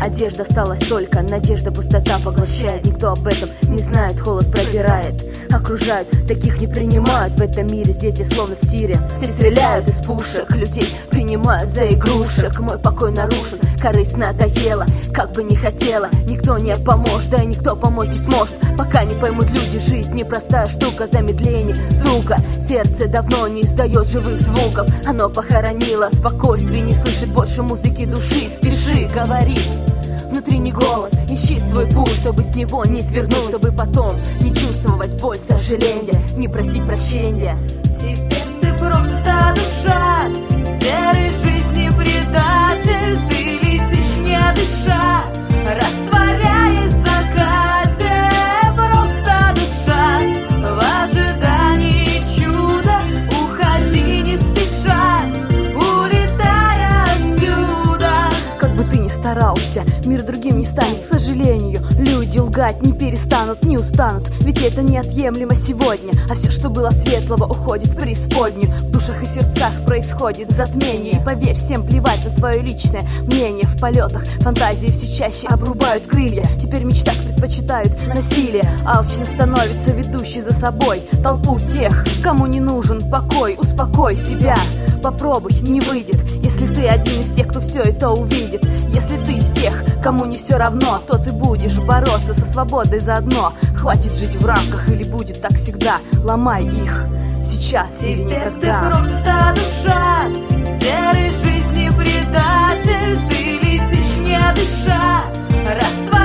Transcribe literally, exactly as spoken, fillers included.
Одежда осталась только, надежда пустота поглощает. Никто об этом не знает, холод пробирает. Окружают, таких не принимают. В этом мире дети словно в тире. Все стреляют из пушек, людей принимают за игрушек. Мой покой нарушен, корысть надоела. Как бы не хотела, никто не поможет. Да и никто помочь не сможет, пока не поймут люди. Жизнь непростая штука, замедление стука. Сердце давно не издает живых звуков. Оно похоронило спокойствие, не слышит больше музыки души. Спеши, говори, внутренний голос, ищи свой путь, чтобы с него не свернуть, чтобы потом не чувствовать боль, сожаления, не просить прощения. Теперь ты просто душа, серой жизни предатель. Ты летишь не дыша, растворяясь в закате. Просто душа в ожидании чуда. Уходи не спеша, улетая отсюда. Как бы ты ни старался, мир другим не станет, к сожалению. Люди лгать не перестанут, не устанут. Ведь это неотъемлемо сегодня. А все, что было светлого, уходит в преисподнюю. В душах и сердцах происходит затмение. И поверь, всем плевать на твое личное мнение. В полетах фантазии все чаще обрубают крылья. Теперь в мечтах предпочитают насилие. Алчно становится ведущий за собой толпу тех, кому не нужен покой. Успокой себя, попробуй, не выйдет. Если ты один из тех, кто все это увидит. Если ты из тех, кому не все равно, то ты будешь бороться со свободой заодно. Хватит жить в рамках или будет так всегда. Ломай их сейчас или никогда. Ты просто душа, серой жизни предатель. Ты летишь не дыша, растворяешься